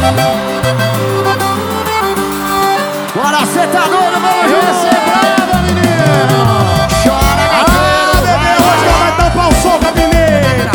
Bora, cê tá doido, vamos receber, menino. Chora, gateiro, bebê, hoje vai tampar o som da mineira.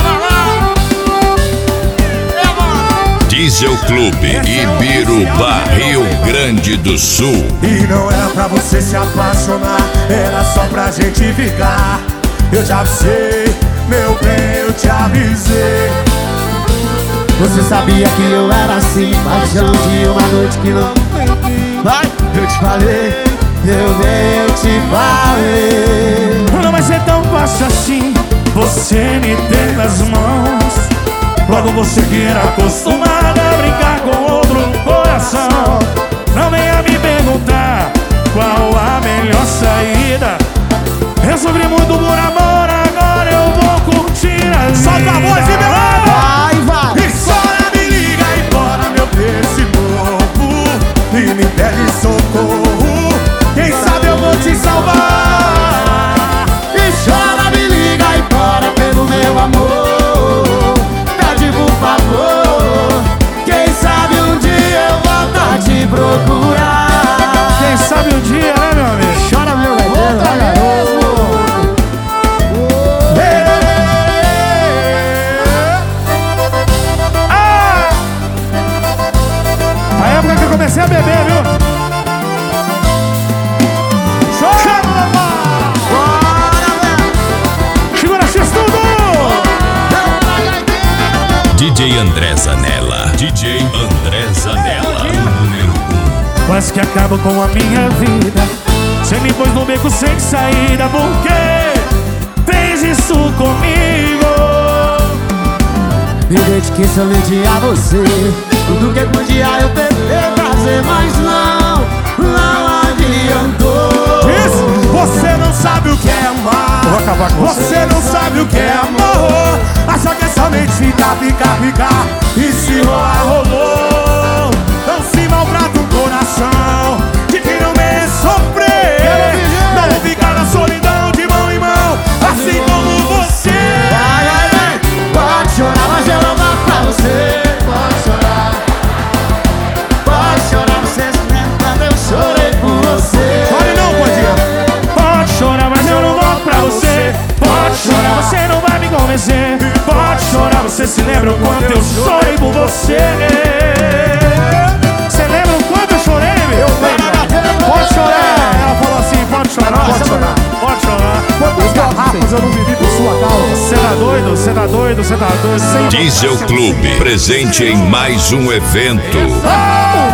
Diesel Clube, Ibirubá, Rio Grande do Sul. E não era pra você se apaixonar, era só pra gente ficar. Eu te avisei, meu bem, eu te avisei. Você sabia que eu era assim, paixão de uma noite que não tem. Vai, eu te falei, eu te falei. Não vai ser tão fácil assim, você me tem nas mãos. Logo você que era acostumada a brincar com outro coração. Não venha me perguntar qual a melhor saída. Eu sofri muito por amor, agora eu vou curtir a vida. Solta a voz e vai. E chora, me liga e bora meu desse novo. E me pede socorro, quem sabe eu vou te salvar. E chora, me liga e bora pelo meu amor. Quem sabe um dia eu volto a te procurar. Quem sabe um dia, né, meu amigo? Chora, meu gaiteiro, vai, garoto. A época que eu comecei a beber, viu? Chora, segura X tudo! DJ André Zanella. DJ André Zanella, o número 1. Quase que acaba com a minha vida. Você me pôs no beco sem saída. Por que fez isso comigo? Me dediquei somente a você. Tudo que podia eu tentei fazer, mas não adiantou. Isso, você não sabe o que é amar. Eu vou acabar com você. Você não sabe o que é amor. Acha que é somente ficar. E se rolar, rolou. Não se maltrata o coração de quem não merece sofrer. Não vou ficar na solidão de mão em mão, assim como você. Vai, pode chorar, mas eu não dou pra você. Pode chorar, você se lembra quando eu chorei por você. Chore não, Pandinha. Pode chorar, mas eu não volto pra você. Pode chorar, você não vai me convencer. Pode chorar, você se lembra o quanto eu chorei por você. Você lembra o quanto eu chorei, meu? Pode chorar. Ela falou assim, pode chorar, pode chorar. Pode chorar. Quantas garrafas eu não vivi por sua causa? Você tá doido, você tá doido, você tá doido. Diesel Clube, presente em mais um evento.